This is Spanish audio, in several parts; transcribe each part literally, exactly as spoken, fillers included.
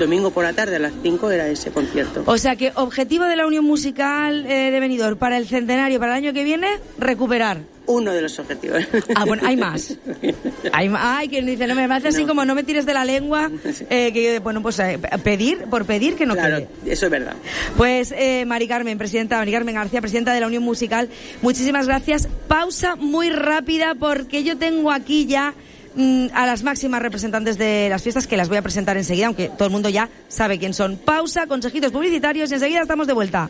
domingo por la tarde a las cinco era ese concierto. O sea que objetivo de la Unión Musical eh, de Benidorm para el centenario, para el año que viene, recuperar. Uno de los objetivos. Ah, bueno, hay más. Hay más. Ay, quien dice, no me hace así no. como no me tires de la lengua, eh, que bueno, pues eh, pedir, por pedir que no claro, quede. Eso es verdad. Pues eh, Mari Carmen, presidenta, Mari Carmen García, presidenta de la Unión Musical, muchísimas gracias. Pausa muy rápida porque yo tengo aquí ya mm, a las máximas representantes de las fiestas que las voy a presentar enseguida, aunque todo el mundo ya sabe quién son. Pausa, consejitos publicitarios y enseguida estamos de vuelta.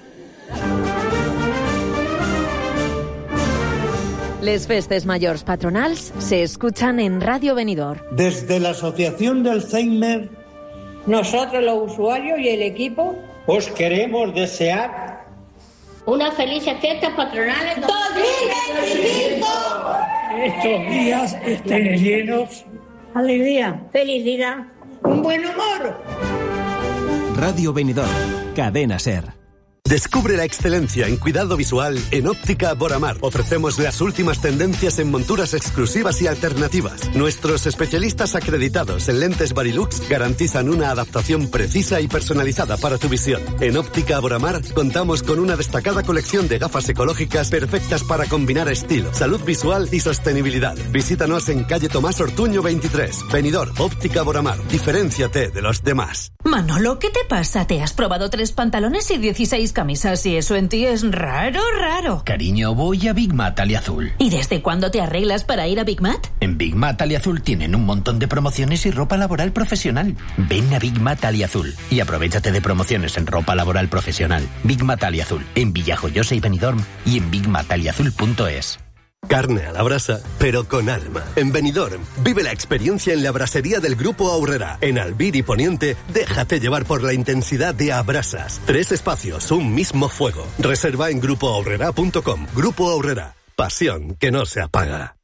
Les festes mayors patronals se escuchan en Radio Benidorm. Desde la Asociación de Alzheimer, nosotros los usuarios y el equipo os queremos desear unas felices fiestas patronales dos mil veinticinco. Estos días estén llenos de alegría, felicidad, un buen humor. Radio Benidorm, Cadena Ser. Descubre la excelencia en cuidado visual en Óptica Boramar. Ofrecemos las últimas tendencias en monturas exclusivas y alternativas. Nuestros especialistas acreditados en lentes Varilux garantizan una adaptación precisa y personalizada para tu visión. En Óptica Boramar contamos con una destacada colección de gafas ecológicas perfectas para combinar estilo, salud visual y sostenibilidad. Visítanos en calle Tomás Ortuño veintitrés. Benidorm, Óptica Boramar. Diferénciate de los demás. Manolo, ¿qué te pasa? ¿Te has probado tres pantalones y dieciséis camisas y eso en ti es raro, raro? Cariño, voy a Big Mat Aliazul. ¿Y desde cuándo te arreglas para ir a Big Mat? En Big Mat Aliazul tienen un montón de promociones y ropa laboral profesional. Ven a Big Mat Aliazul y aprovéchate de promociones en ropa laboral profesional. Big Mat Aliazul, en Villajoyosa y Benidorm y en big mat aliazul punto es. Carne a la brasa, pero con alma. En Benidorm, vive la experiencia en la brasería del Grupo Aurrera. En Albir y Poniente, déjate llevar por la intensidad de Abrasas. Tres espacios, un mismo fuego. Reserva en grupo aurrera punto com. Grupo Aurrera, pasión que no se apaga.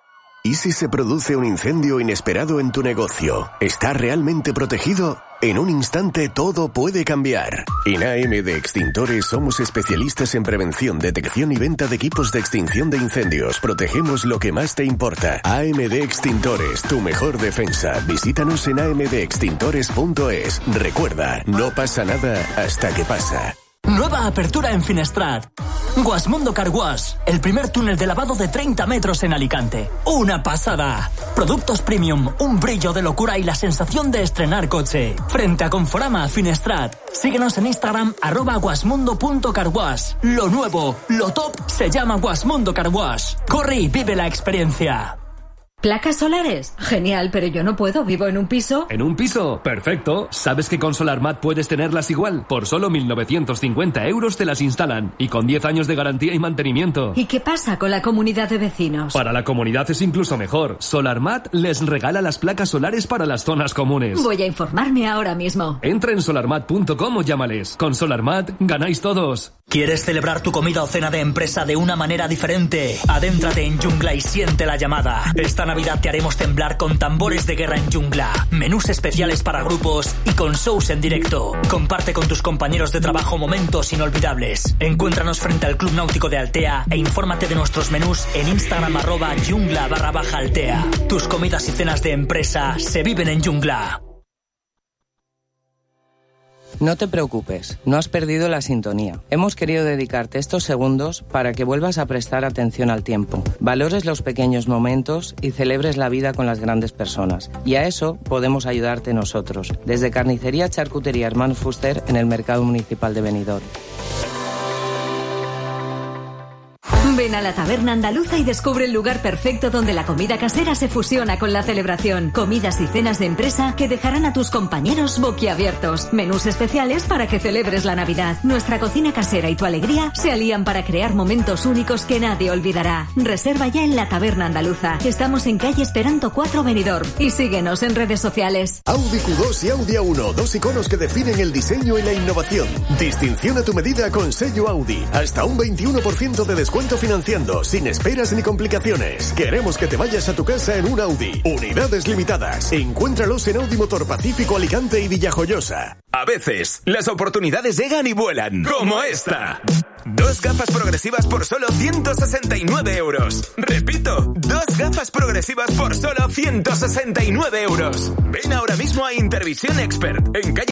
¿Y si se produce un incendio inesperado en tu negocio? ¿Está realmente protegido? En un instante todo puede cambiar. En A M D Extintores somos especialistas en prevención, detección y venta de equipos de extinción de incendios. Protegemos lo que más te importa. A M D Extintores, tu mejor defensa. Visítanos en a m d extintores punto es. Recuerda, no pasa nada hasta que pasa. Nueva apertura en Finestrat. Guasmundo Car Wash, el primer túnel de lavado de treinta metros en Alicante. ¡Una pasada! Productos premium, un brillo de locura y la sensación de estrenar coche. Frente a Conforama, Finestrat. Síguenos en Instagram, arroba guasmundo punto carwash. Lo nuevo, lo top, se llama Guasmundo Car Wash. Corre y vive la experiencia. ¿Placas solares? Genial, pero yo no puedo, vivo en un piso. ¿En un piso? Perfecto. ¿Sabes que con SolarMat puedes tenerlas igual? Por solo mil novecientos cincuenta euros te las instalan. Y con diez años de garantía y mantenimiento. ¿Y qué pasa con la comunidad de vecinos? Para la comunidad es incluso mejor. SolarMat les regala las placas solares para las zonas comunes. Voy a informarme ahora mismo. Entra en solarmat punto com o llámales. Con SolarMat ganáis todos. ¿Quieres celebrar tu comida o cena de empresa de una manera diferente? Adéntrate en Jungla y siente la llamada. Esta Navidad te haremos temblar con tambores de guerra en Jungla, menús especiales para grupos y con shows en directo. Comparte con tus compañeros de trabajo momentos inolvidables. Encuéntranos frente al Club Náutico de Altea e infórmate de nuestros menús en Instagram arroba jungla barra baja Altea. Tus comidas y cenas de empresa se viven en Jungla. No te preocupes, no has perdido la sintonía. Hemos querido dedicarte estos segundos para que vuelvas a prestar atención al tiempo, valores los pequeños momentos y celebres la vida con las grandes personas. Y a eso podemos ayudarte nosotros, desde Carnicería Charcutería Hermanos Fuster en el Mercado Municipal de Benidorm. Ven a la Taberna Andaluza y descubre el lugar perfecto donde la comida casera se fusiona con la celebración. Comidas y cenas de empresa que dejarán a tus compañeros boquiabiertos. Menús especiales para que celebres la Navidad. Nuestra cocina casera y tu alegría se alían para crear momentos únicos que nadie olvidará. Reserva ya en la Taberna Andaluza. Estamos en calle Esperanto cuatro Benidorm. Y síguenos en redes sociales. Audi Q dos y Audi A uno, dos iconos que definen el diseño y la innovación. Distinción a tu medida con sello Audi. Hasta un veintiuno por ciento de descuento financiando, sin esperas ni complicaciones. Queremos que te vayas a tu casa en un Audi. Unidades limitadas. Encuéntralos en Audi Motor Pacífico, Alicante y Villajoyosa. A veces, las oportunidades llegan y vuelan. Como esta. Dos gafas progresivas por solo ciento sesenta y nueve euros. Repito, dos gafas progresivas por solo ciento sesenta y nueve euros. Ven ahora mismo a Intervisión Expert, en calle